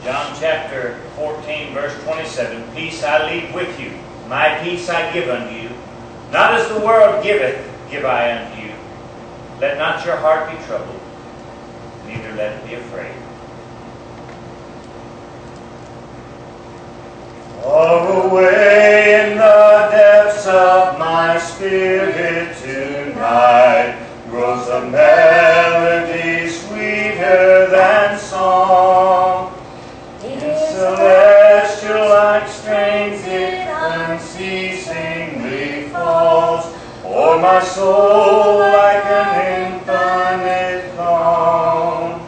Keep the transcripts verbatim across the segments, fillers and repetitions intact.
John chapter fourteen, verse twenty-seven, Peace I leave with you, my peace I give unto you. Not as the world giveth, give I unto you. Let not your heart be troubled, neither let it be afraid. Far away in the depths of my spirit tonight grows a melody sweeter than song. In celestial like strains it unceasingly falls, o'er my soul like an infinite calm.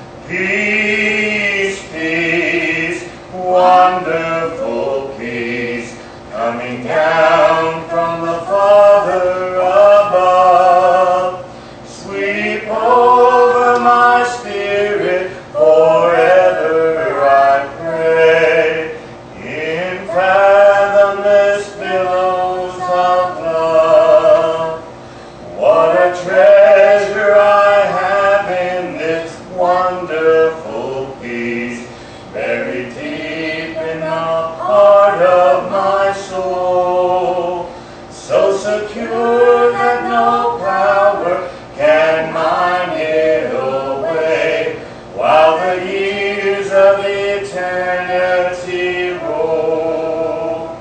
Peace, peace, wonderful peace, coming down from the Father above. Sweep over my spirit forever, I pray, in fathomless billows of love. What a treasure I have in this wonderful peace, buried deep in the heart of my soul, so secure that no power can mine it away, while the years of eternity roll.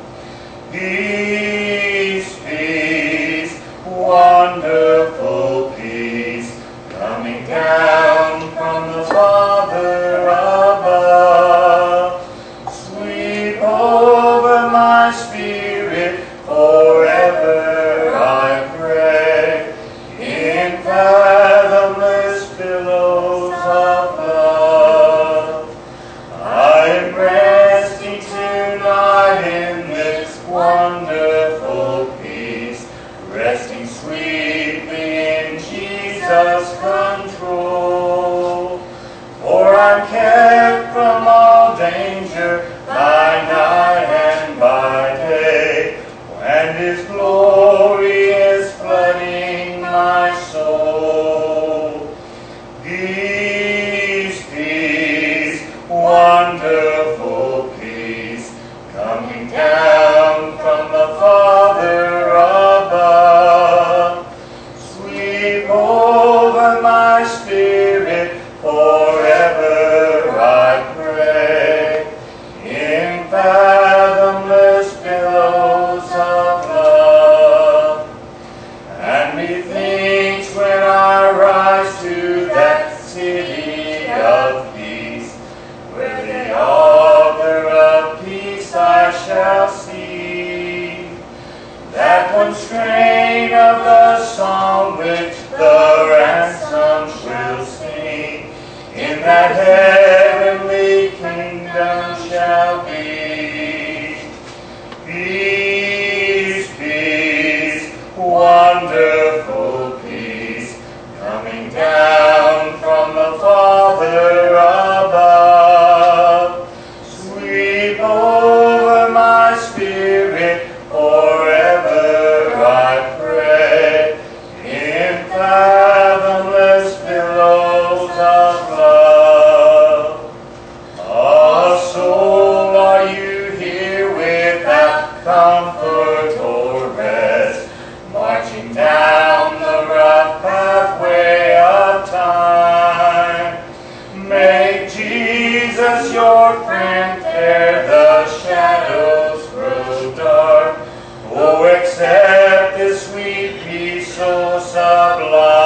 Peace, peace, wonderful peace, coming down from the Father above. Sweep over my spirit forever, I pray, in fathomless billows of love. I am resting tonight in this wonderful peace, resting sweetly in Jesus' control. For I'm kept from all danger by night and by day, and His glory is flooding my soul. Peace, peace, wonderful peace, coming down from the Father above. Sweep over my spirit forever, I pray, in fathomless billows of love. And methinks when I rise to that city of peace, where the author of peace I shall see, that one strain of the song which the ransomed will sing, in that heavenly kingdom shall be. Peace, peace, wonderful peace, coming down from the Father above. Sweep over my spirit forever, I pray, in fathomless billows of love. Ah, soul, are you here without comfort or rest, marching down the rough pathway of time? Make Jesus your friend ere the shadows grow dark. Oh, accept this sweet peace so sublime.